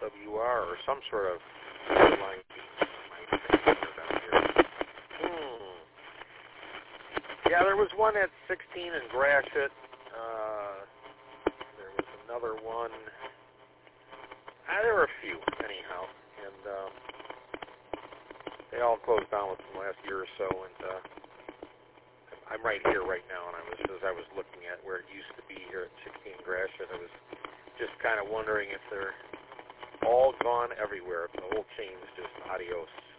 SWR or some sort of line. Down here. Yeah, there was one at 16 in Gratiot. There was another one. There were a few, anyhow, and they all closed down within the last year or so. And I'm right here right now, and as I was looking at where it used to be here at 16 Gratiot, I was just kind of wondering if they're all gone everywhere, if the whole chain is just adios.